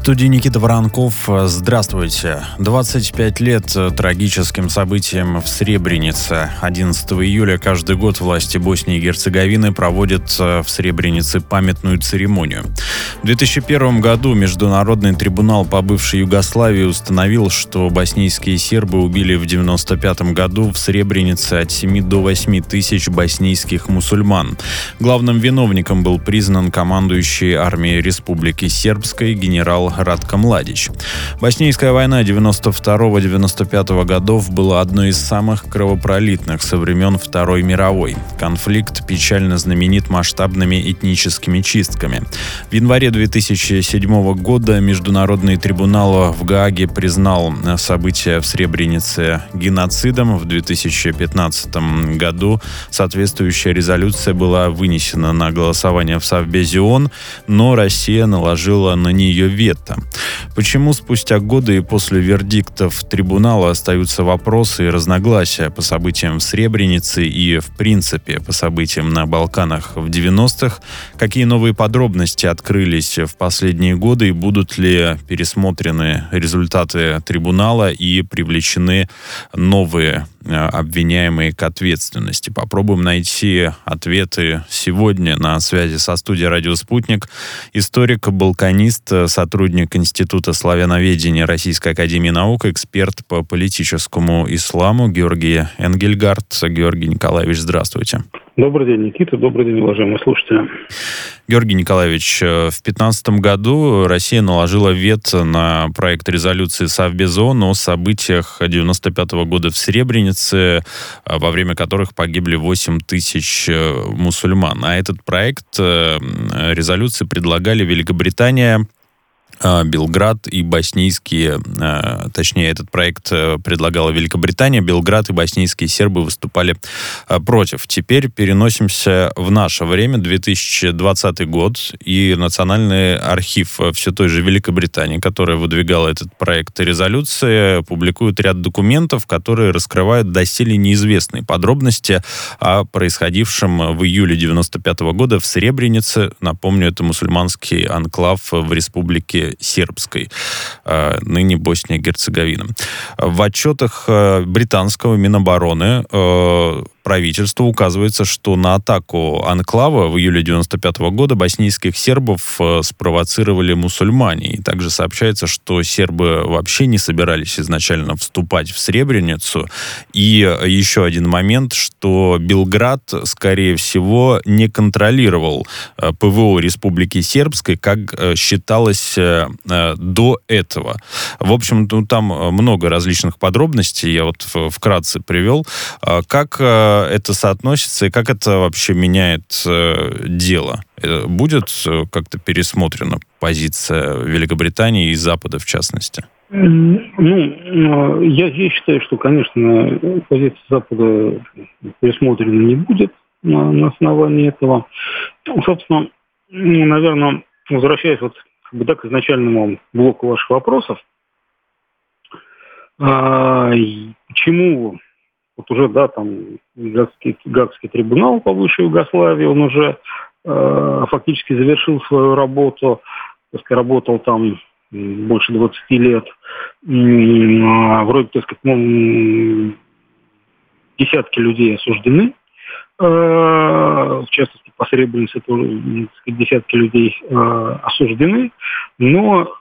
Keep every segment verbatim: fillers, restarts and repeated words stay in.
студии Никита Воронков. Здравствуйте. двадцать пять лет трагическим событиям в Сребренице. одиннадцатого июля каждый год власти Боснии и Герцеговины проводят в Сребренице памятную церемонию. В две тысячи первом году Международный трибунал по бывшей Югославии установил, что боснийские сербы убили в девяносто пятом году в Сребренице от семи до восьми тысяч боснийских мусульман. Главным виновником был признан командующий армией Республики Сербской генерал Радко Младич. Боснийская война девяносто второго — девяносто пятого годов была одной из самых кровопролитных со времен Второй мировой. Конфликт печально знаменит масштабными этническими чистками. В январе две тысячи седьмого года Международный трибунал в Гааге признал события в Сребренице геноцидом. В две тысячи пятнадцатом году соответствующая резолюция была вынесена на голосование в Совбезе ООН, но Россия наложила на нее вето. Почему спустя годы и после вердиктов трибунала остаются вопросы и разногласия по событиям в Сребренице и, в принципе, по событиям на Балканах в девяностых? Какие новые подробности открылись в последние годы и будут ли пересмотрены результаты трибунала и привлечены новые обвиняемые к ответственности? Попробуем найти ответы сегодня. На связи со студией «Радио Спутник» историк-балканист, сотрудник Института славяноведения Российской академии наук, эксперт по политическому исламу Георгий Энгельгард. Георгий Николаевич, здравствуйте. Добрый день, Никита. Добрый день, уважаемые слушатели. Георгий Николаевич, в две тысячи пятнадцатом году Россия наложила вето на проект резолюции Совбеза ООН о событиях девяносто пятого года в Сребренице, во время которых погибли восемь тысяч мусульман. А этот проект резолюции предлагали Великобритания, Белград и боснийские, точнее, этот проект предлагала Великобритания, Белград и боснийские сербы выступали против. Теперь переносимся в наше время, две тысячи двадцатый год, и Национальный архив все той же Великобритании, которая выдвигала этот проект резолюции, публикует ряд документов, которые раскрывают доселе неизвестные подробности о происходившем в июле девяносто пятого года в Сребренице. Напомню, это мусульманский анклав в Республике Сербской, ныне Босния и Герцеговина. В отчетах британского Минобороны правительства указывается, что на атаку анклава в июле девяносто пятого года боснийских сербов спровоцировали мусульмане. И также сообщается, что сербы вообще не собирались изначально вступать в Сребреницу. И еще один момент, что Белград, скорее всего, не контролировал ПВО Республики Сербской, как считалось до этого. В общем, там много различных подробностей, я вот вкратце привел. Как это соотносится и как это вообще меняет дело? Будет как-то пересмотрена позиция Великобритании и Запада, в частности? Ну, я здесь считаю, что, конечно, позиция Запада пересмотрена не будет на, на основании этого. Собственно, наверное, возвращаясь вот как бы, да, к изначальному блоку ваших вопросов, а, почему вот уже, да, там, Гаагский, Гаагский трибунал по бывшей Югославии, он уже э, фактически завершил свою работу, так сказать, работал там больше двадцати лет. М-м, вроде, так сказать, ну, десятки людей осуждены, э, в частности, по Сребренице тоже, так сказать, десятки людей э, осуждены, но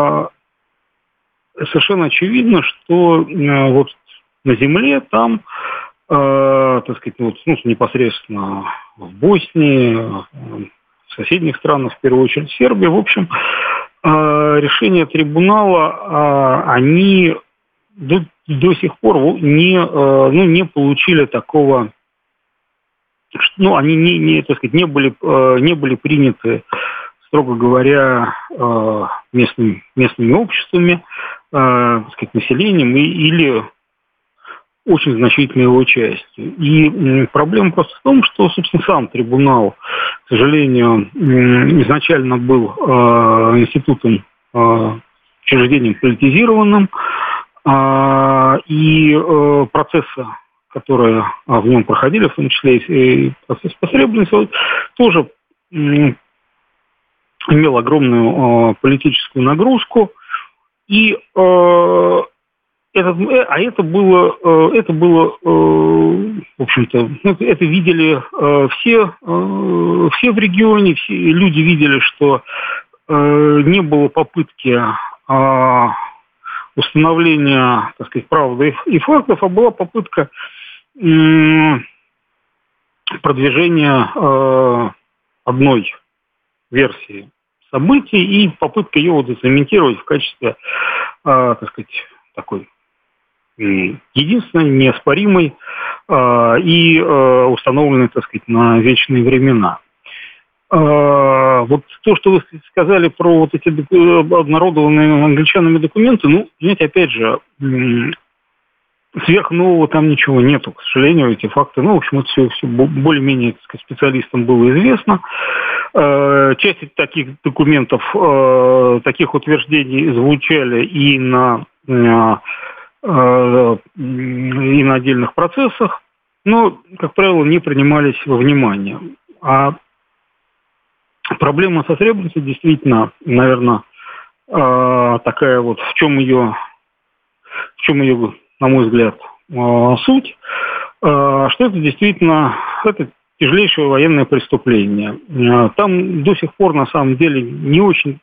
э, совершенно очевидно, что э, вот на земле там, э, так сказать, вот, ну, непосредственно в Боснии, в соседних странах, в первую очередь в Сербии, в общем, э, решения трибунала, э, они до, до сих пор не, э, ну, не получили такого, ну, они не, не, так сказать, не были, э, не были приняты, строго говоря, э, местными, местными обществами, э, так сказать, населением и, или очень значительной его частью. И проблема просто в том, что, собственно, сам трибунал, к сожалению, изначально был э, институтом, э, учреждением политизированным, э, и э, процессы, которые в нем проходили, в том числе и процесс по Сребренице, тоже имел огромную э, политическую нагрузку. И э, этот, а это было, э, это было, э, в общем-то, ну, это видели э, все, э, все в регионе, все люди видели, что э, не было попытки э, установления, так сказать, правды и фактов, а была попытка э, продвижения э, одной версии событий и попытка ее вот зацементировать в качестве, э, так сказать, такой единственной, неоспоримой э, и э, установленной, так сказать, на вечные времена. Э, вот то, что вы сказали про вот эти обнародованные англичанами документы, ну, знаете, опять же, э, сверхнового там ничего нету, к сожалению, эти факты. Ну, в общем, это все, все более-менее, так сказать, специалистам было известно. Э, часть таких документов, э, таких утверждений звучали и на э, и на отдельных процессах, но, как правило, не принимались во внимание. А проблема со Сребреницей действительно, наверное, такая вот, в чем ее, в чем ее, на мой взгляд, суть, что это действительно это тяжелейшее военное преступление. Там до сих пор, на самом деле, не очень...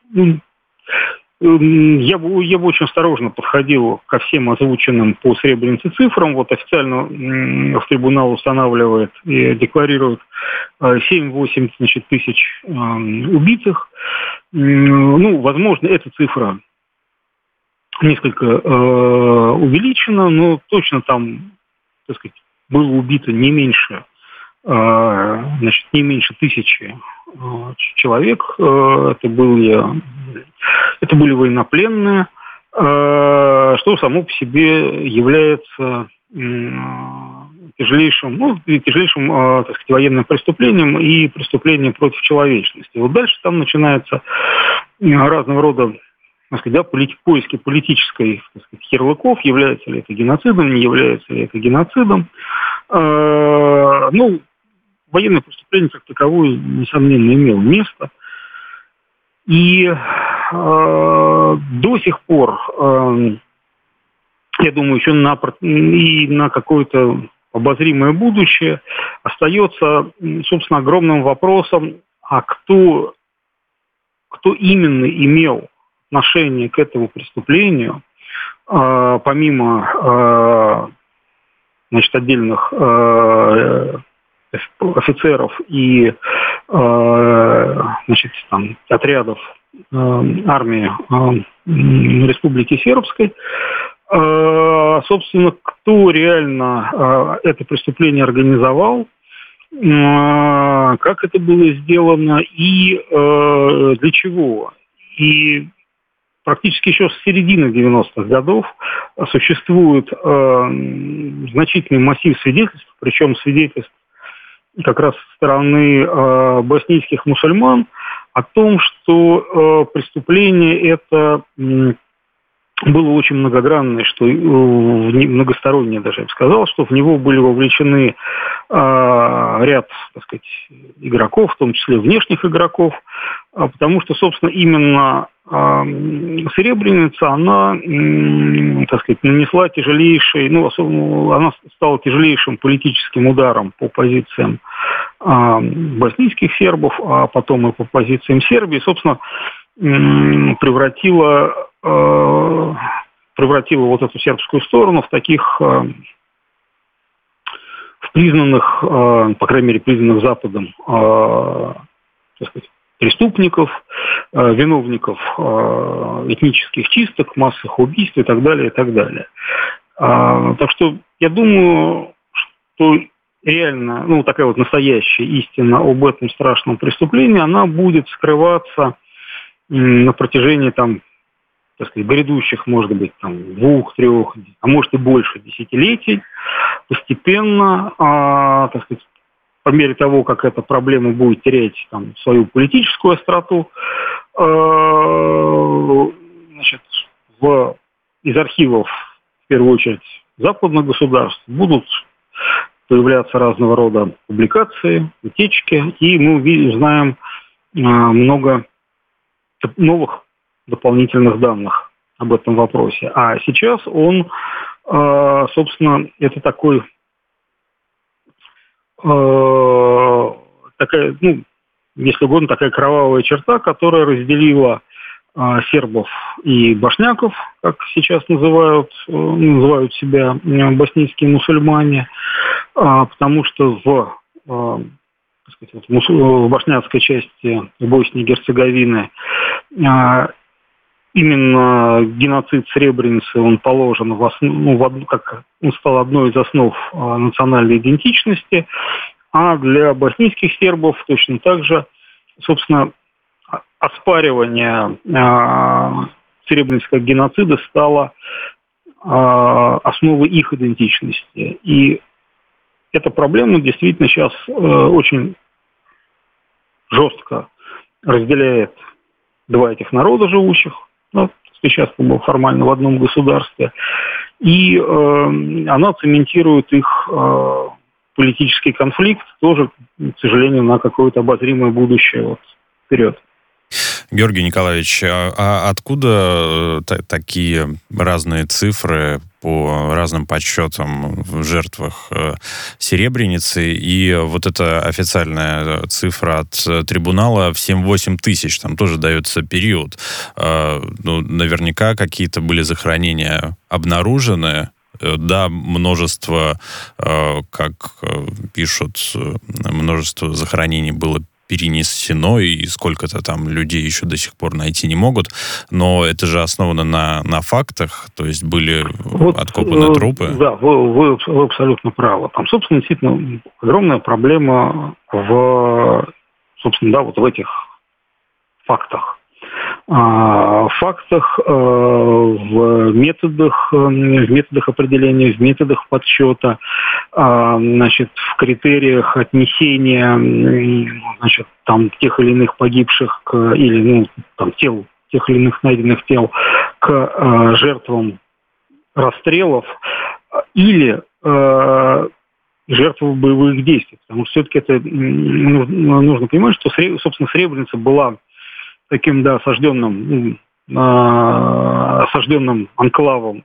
Я бы, я бы очень осторожно подходил ко всем озвученным по Сребренице цифрам. Вот официально в трибунал устанавливает и декларирует семь-восемь, значит, тысяч убитых. Ну, возможно, эта цифра несколько э, увеличена, но точно там, так сказать, было убито не меньше, э, значит, не меньше тысячи человек. Это были, это были военнопленные, что само по себе является тяжелейшим, ну, тяжелейшим, так сказать, военным преступлением и преступлением против человечности. Вот дальше там начинается разного рода, так сказать, да, полит, поиски политической, так сказать, ярлыков, является ли это геноцидом, не является ли это геноцидом. Ну, военное преступление как таковое, несомненно, имело место. И э, до сих пор, э, я думаю, еще на, и на какое-то обозримое будущее остается, собственно, огромным вопросом, а кто, кто именно имел отношение к этому преступлению, э, помимо э, значит, отдельных э, офицеров и э, значит, там, отрядов э, армии э, Республики Сербской. Э, собственно, кто реально э, это преступление организовал, э, как это было сделано и э, для чего. И практически еще с середины девяностых годов существует э, значительный массив свидетельств, причем свидетельств как раз со стороны э, боснийских мусульман о том, что э, преступление это э, было очень многогранное, что э, многостороннее даже, я бы сказал, что в него были вовлечены э, ряд, так сказать, игроков, в том числе внешних игроков, э, потому что, собственно, именно э, Сребреница, она, э, так сказать, нанесла тяжелейший, ну, особенно, она стала тяжелейшим политическим ударом по позициям э, боснийских сербов, а потом и по позициям Сербии, собственно, э, превратила превратила вот эту сербскую сторону в таких, в признанных, по крайней мере, признанных Западом, так сказать, преступников, виновников этнических чисток, массовых убийств и так далее, и так далее. Так что я думаю, что реально, ну, такая вот настоящая истина об этом страшном преступлении, она будет скрываться на протяжении там, так сказать, грядущих, может быть, там, двух, трех, а может и больше десятилетий, постепенно, а, так сказать, по мере того, как эта проблема будет терять там, свою политическую остроту, а, значит, в, из архивов, в первую очередь, западных государств будут появляться разного рода публикации, утечки, и мы знаем а, много новых дополнительных данных об этом вопросе. А сейчас он, собственно, это такой, такая, ну, если угодно, такая кровавая черта, которая разделила сербов и бошняков, как сейчас называют, называют себя боснийские мусульмане, потому что в, так сказать, в бошняцкой части Боснии и Герцеговины именно геноцид Сребреницы, он положен в основ, ну, в, как он стал одной из основ национальной идентичности, а для боснийских сербов точно так же, собственно, оспаривание э, Сребренского геноцида стало э, основой их идентичности. И эта проблема действительно сейчас э, очень жестко разделяет два этих народа живущих, ну, сейчас был формально в одном государстве, и э, она цементирует их э, политический конфликт тоже, к сожалению, на какое-то обозримое будущее вот, вперед. Георгий Николаевич, а откуда т- такие разные цифры по разным подсчетам в жертвах Серебреницы и вот эта официальная цифра от трибунала в семь-восемь тысяч, там тоже дается период. Ну, наверняка какие-то были захоронения обнаружены. Да, множество, как пишут, множество захоронений было перенесено, и сколько-то там людей еще до сих пор найти не могут, но это же основано на, на фактах, то есть были вот, откопаны трупы. Да, вы, вы, вы абсолютно правы. Там, собственно, действительно огромная проблема в, собственно, да, вот в этих фактах. В фактах, в методах, в методах определения, в методах подсчета, значит, в критериях отнесения, значит, там, тех или иных погибших к, или ну, там, тел, тех или иных найденных тел к жертвам расстрелов или жертвам боевых действий. Потому что все-таки это нужно понимать, что, собственно, Сребреница была таким, да, осажденным, э, осажденным анклавом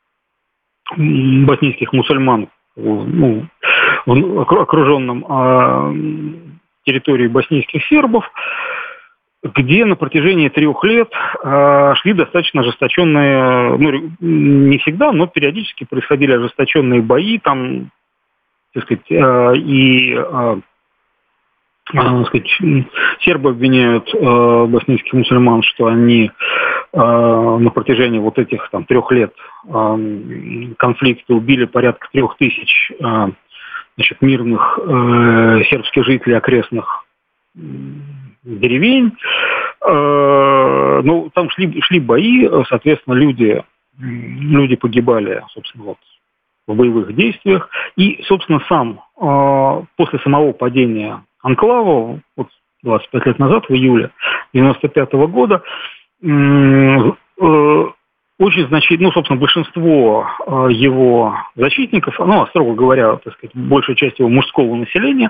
боснийских мусульман, ну, окруженным э, территорией боснийских сербов, где на протяжении трех лет э, шли достаточно ожесточенные, ну, не всегда, но периодически происходили ожесточенные бои, там, так сказать, э, и э, сказать, сербы обвиняют э, боснийских мусульман, что они э, на протяжении вот этих там трех лет э, конфликта убили порядка трех тысяч э, значит, мирных э, сербских жителей окрестных э, деревень. Э, ну, там шли, шли бои, соответственно, люди, люди погибали, собственно, вот, в боевых действиях. И, собственно, сам э, после самого падения анклава, вот двадцать пять лет назад, в июле девяносто пятого года, э, э, очень значительно, ну, собственно, большинство э, его защитников, ну, строго говоря, так сказать, большая часть его мужского населения, э,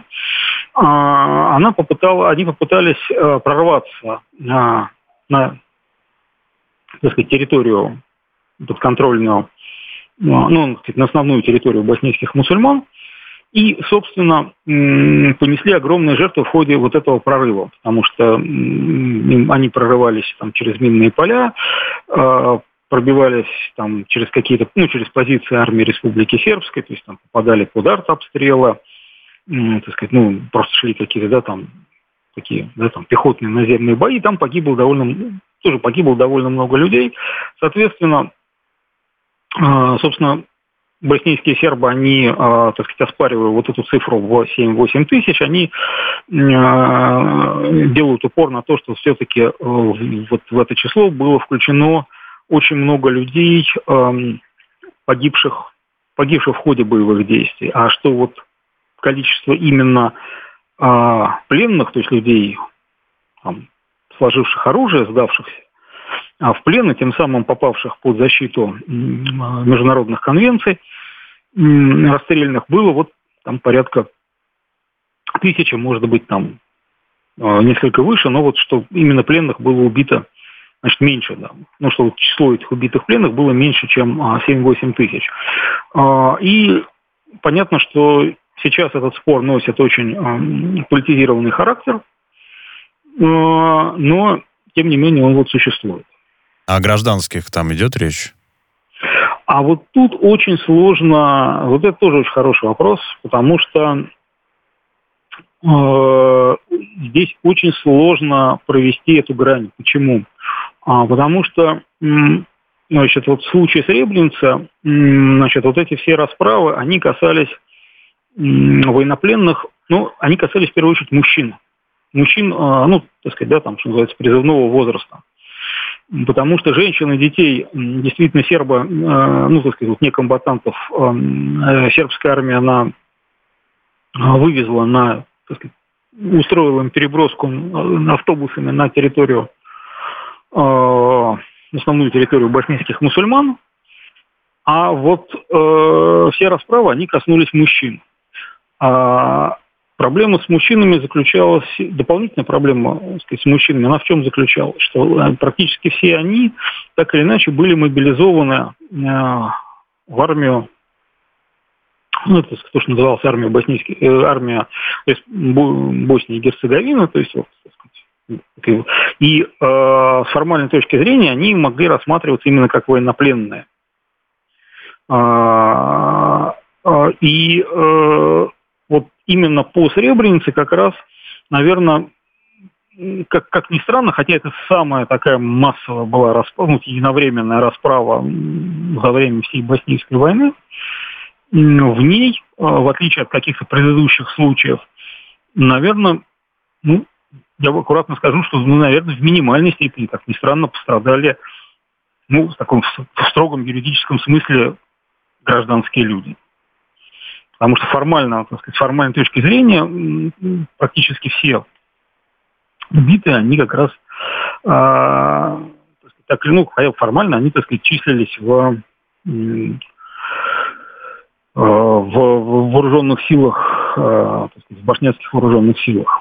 она попытала, они попытались э, прорваться на, на, так сказать, территорию подконтрольную, ну, на основную территорию боснийских мусульман, и, собственно, понесли огромные жертвы в ходе вот этого прорыва, потому что они прорывались там через минные поля, пробивались там через какие-то, ну, через позиции армии Республики Сербской, то есть там попадали под артобстрелы, так сказать, ну, просто шли какие-то, да, там, такие, да, там, пехотные наземные бои, там погибло довольно, тоже погибло довольно много людей, соответственно, собственно, боснийские сербы, они, так сказать, оспаривая вот эту цифру в семь-восемь тысяч, они делают упор на то, что все-таки вот в это число было включено очень много людей, погибших, погибших в ходе боевых действий. А что вот количество именно пленных, то есть людей, там, сложивших оружие, сдавшихся в плен и тем самым попавших под защиту международных конвенций расстрельных, было вот там порядка тысячи, может быть, там несколько выше, но вот что именно пленных было убито, значит, меньше, да. Ну, что вот число этих убитых пленных было меньше, чем семь-восемь тысяч. И понятно, что сейчас этот спор носит очень политизированный характер, но, тем не менее, он вот существует. А о гражданских там идет речь? А вот тут очень сложно, вот это тоже очень хороший вопрос, потому что э, здесь очень сложно провести эту грань. Почему? А, потому что, значит, вот в случае Сребреницы, значит, вот эти все расправы, они касались военнопленных, ну, они касались в первую очередь мужчин. Мужчин, ну, так сказать, да, там, что называется, призывного возраста. Потому что женщин и детей, действительно, сербы, ну, так сказать, некомбатантов, сербская армия, она вывезла на, так сказать, устроила им переброску автобусами на территорию, основную территорию боснийских мусульман, а вот все расправы, они коснулись мужчин. А проблема с мужчинами заключалась, дополнительная проблема, так сказать, с мужчинами, она в чем заключалась? Что практически все они, так или иначе, были мобилизованы в армию, ну, это то, что называлось армия, боснийский, э, армия Боснии и Герцеговины, то есть, вот, так сказать, и э, с формальной точки зрения они могли рассматриваться именно как военнопленные. А, а, и э, вот именно по Сребренице как раз, наверное, как, как ни странно, хотя это самая такая массовая была расправа, ну, единовременная расправа за время всей Боснийской войны, в ней, в отличие от каких-то предыдущих случаев, наверное, ну, я аккуратно скажу, что, ну, наверное, в минимальной степени, как ни странно, пострадали, ну, в таком в строгом юридическом смысле гражданские люди. Потому что формально, так сказать, с формальной точки зрения практически все убитые, они как раз, э, так, ну, формально они, так сказать, числились в, в, в вооруженных силах, э, так сказать, в боснийских вооруженных силах.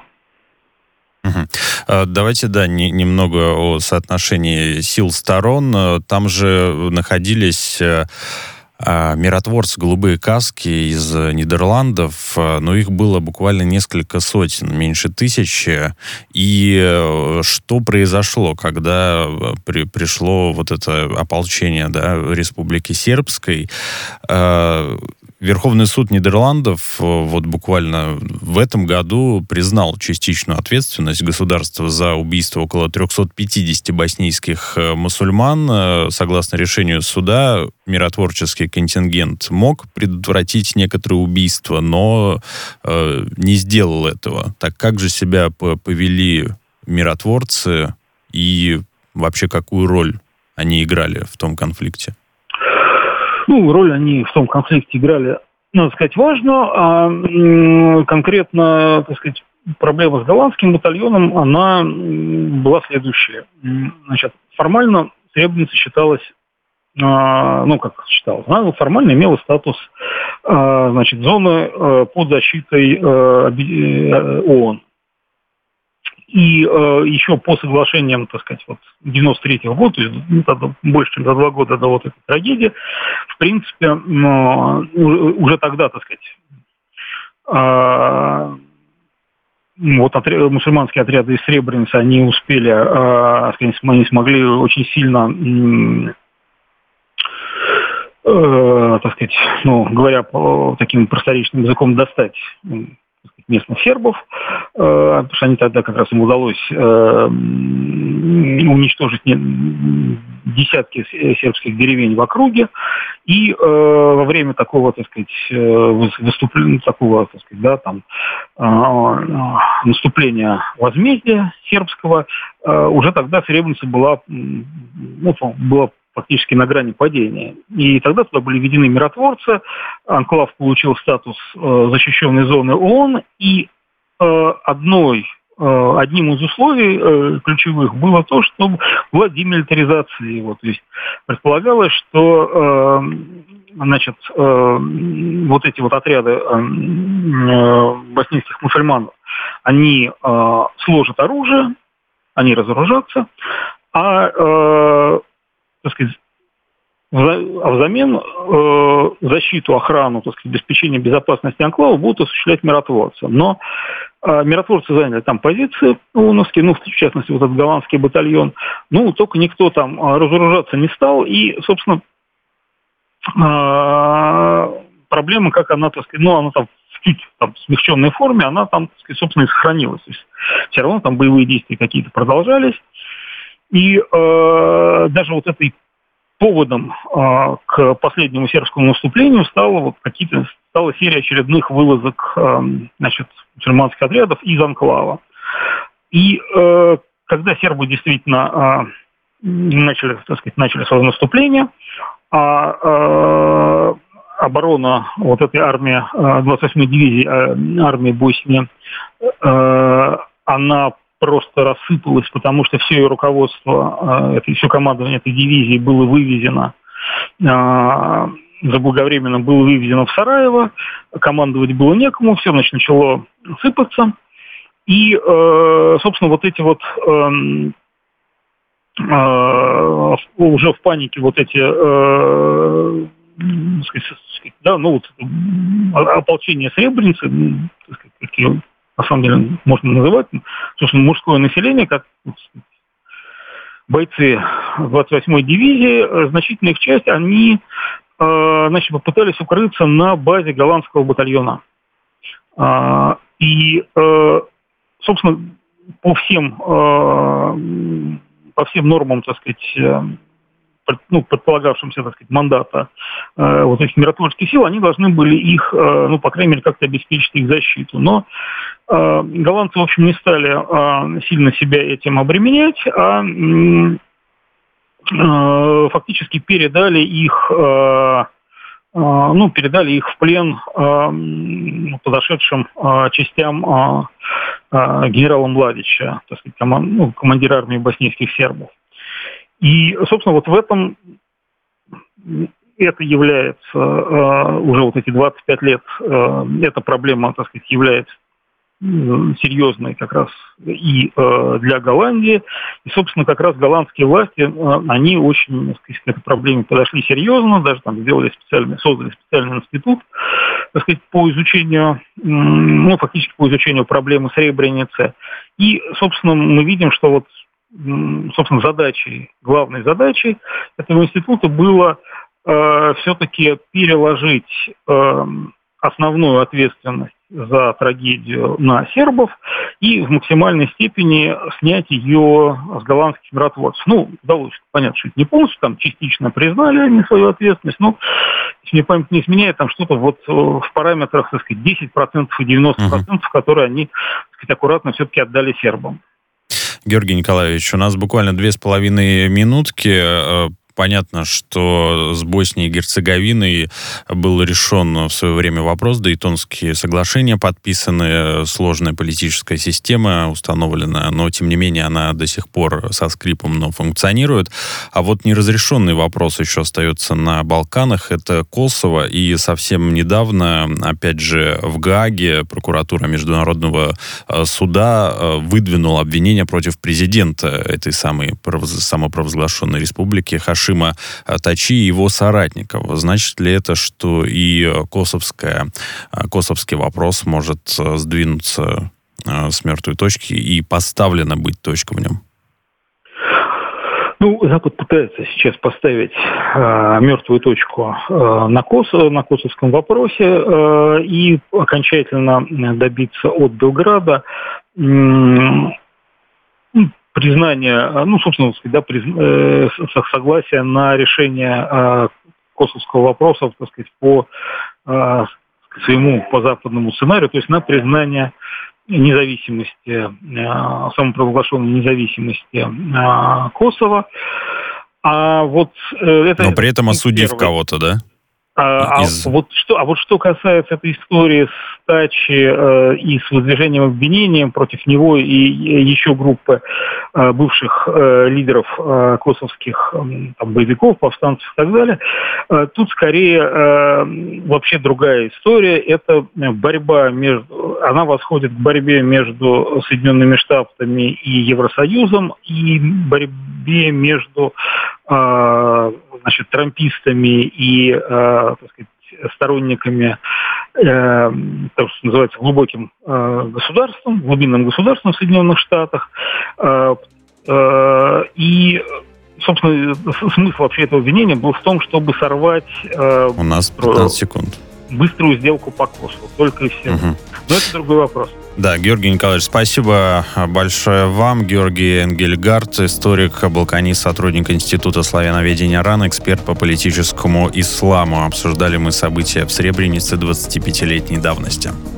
Давайте, да, не, немного о соотношении сил сторон. Там же находились миротворцы «Голубые каски» из Нидерландов, но их было буквально несколько сотен, меньше тысячи. И что произошло, когда при, пришло вот это ополчение, да, Республики Сербской? Верховный суд Нидерландов вот буквально в этом году признал частичную ответственность государства за убийство около триста пятьдесят боснийских мусульман. Согласно решению суда, миротворческий контингент мог предотвратить некоторые убийства, но э, не сделал этого. Так как же себя повели миротворцы и вообще какую роль они играли в том конфликте? Ну, роль они в том конфликте играли, надо сказать, важную, а конкретно, так сказать, проблема с голландским батальоном, она была следующая. Значит, формально Сребреница считалась, ну, как считалась, она формально имела статус, значит, зоны под защитой ООН. И э, еще по соглашениям, так сказать, вот девяносто третьего года, то есть ну, больше, чем за два года до вот этой трагедии, в принципе, э, уже тогда, так сказать, э, вот отряд, мусульманские отряды из Сребреницы, они успели, э, они смогли очень сильно, э, так сказать, ну, говоря по таким просторечным языком, достать местных сербов, э, потому что они тогда как раз им удалось э, уничтожить не, десятки сербских деревень в округе, и э, во время такого, так сказать, выступления, такого, так сказать, да, там, э, наступления возмездия сербского, э, уже тогда Сребреница была, ну, была фактически на грани падения. И тогда туда были введены миротворцы, анклав получил статус э, защищенной зоны ООН, и э, одной, э, одним из условий э, ключевых было то, что была демилитаризация его. То есть предполагалось, что э, значит, э, вот эти вот отряды э, боснийских мусульман, они э, сложат оружие, они разоружатся, а, э, так сказать, а взамен э, защиту, охрану, так сказать, обеспечение безопасности анклава будут осуществлять миротворцы. Но э, миротворцы заняли там позиции ООНовские, ну, в частности, вот этот голландский батальон. Ну, только никто там э, разоружаться не стал. И, собственно, э, проблема, как она, так сказать, ну, она там в чуть там, смягченной форме, она там, так сказать, собственно, и сохранилась. То есть все равно там боевые действия какие-то продолжались. И э, даже вот этой поводом э, к последнему сербскому наступлению стала вот какие-то стала серия очередных вылазок э, значит, мусульманских отрядов из анклава. И э, когда сербы действительно э, начали, так сказать, начали свое наступление, а э, оборона вот этой армии, э, двадцать восьмой дивизии э, армии Боснии, э, она просто рассыпалась, потому что все ее руководство, это, все командование этой дивизии было вывезено, заблаговременно было вывезено в Сараево, командовать было некому, все значит, начало сыпаться. И, собственно, вот эти вот уже в панике вот эти, да, ну вот ополчение Сребреницы, какие на самом деле можно называть, собственно, мужское население, как бойцы двадцать восьмой дивизии, значительная их часть, они значит, попытались укрыться на базе голландского батальона. И, собственно, по всем, по всем нормам, так сказать, ну, предполагавшимся, так сказать, мандата э, вот этих миротворческих сил, они должны были их, э, ну, по крайней мере, как-то обеспечить их защиту. Но э, голландцы, в общем, не стали э, сильно себя этим обременять, а э, фактически передали их, э, э, ну, передали их в плен э, подошедшим э, частям э, э, генерала Младича, так сказать, команд, ну, командира армии боснийских сербов. И, собственно, вот в этом это является э, уже вот эти двадцать пять лет, э, эта проблема, так сказать, является серьезной как раз и э, для Голландии. И, собственно, как раз голландские власти, э, они очень, так сказать, к этой проблеме подошли серьезно, даже там сделали специальный, создали специальный институт, так сказать, по изучению, ну, фактически по изучению проблемы Сребреницы. И, собственно, мы видим, что вот собственно, задачей, главной задачей этого института было э, все-таки переложить э, основную ответственность за трагедию на сербов и в максимальной степени снять ее с голландских миротворцев. Ну, удалось, понятно, что это не полностью, там частично признали они свою ответственность, но, если мне память не изменяет, там что-то вот в параметрах, так сказать, десять процентов и девяносто процентов, uh-huh. которые они, так сказать, аккуратно все-таки отдали сербам. Георгий Николаевич, у нас буквально две с половиной минутки. Понятно, что с Боснией и Герцеговиной был решен в свое время вопрос, Дейтонские соглашения подписаны, сложная политическая система установлена, но, тем не менее, она до сих пор со скрипом, но функционирует. А вот неразрешенный вопрос еще остается на Балканах, это Косово, и совсем недавно, опять же, в Гааге прокуратура Международного суда выдвинула обвинение против президента этой самой самопровозглашенной республики Хашима Тачи и его соратников. Значит ли это, что и косовская, косовский вопрос может сдвинуться с мертвой точки и поставлена быть точка в нем? Ну, Запад пытается сейчас поставить э, мертвую точку э, на, Косово, на косовском вопросе э, и окончательно добиться от Белграда э, признание, ну, собственно, да, приз... э, согласие на решение э, косовского вопроса, так сказать, по э, своему, по западному сценарию, то есть на признание независимости, э, самопровозглашенной независимости э, Косово. А вот э, это... Но при этом осудив первый... кого-то, да? А, Из... а, вот что, а вот что касается этой истории с Тачи э, и с выдвижением обвинением против него и, и еще группы э, бывших э, лидеров э, косовских э, там, боевиков, повстанцев и так далее, э, тут скорее э, вообще другая история. Это борьба между... Она восходит к борьбе между Соединенными Штатами и Евросоюзом и борьбе между э, значит, трампистами и э, так сказать, сторонниками, э, то, что называется, глубоким э, государством, глубинным государством в Соединенных Штатах. Э, э, и, собственно, смысл вообще этого обвинения был в том, чтобы сорвать... Э, У нас пятнадцать секунд. Быструю сделку по Косово, только и всего. Угу. Но это другой вопрос. Да, Георгий Николаевич, спасибо большое вам. Георгий Энгельгард, историк, балканист, сотрудник Института славяноведения РАН, эксперт по политическому исламу. Обсуждали мы события в Сребренице двадцатипятилетней давности.